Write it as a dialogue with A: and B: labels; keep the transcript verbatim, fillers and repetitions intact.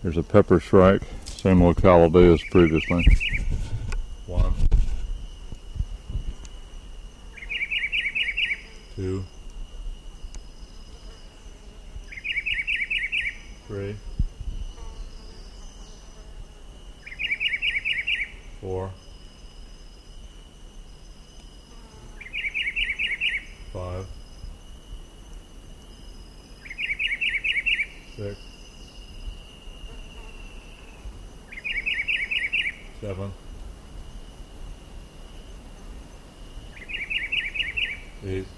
A: Here's a pepper shrike, same locality as previously. One, two, three, four, five, six, seven, eight,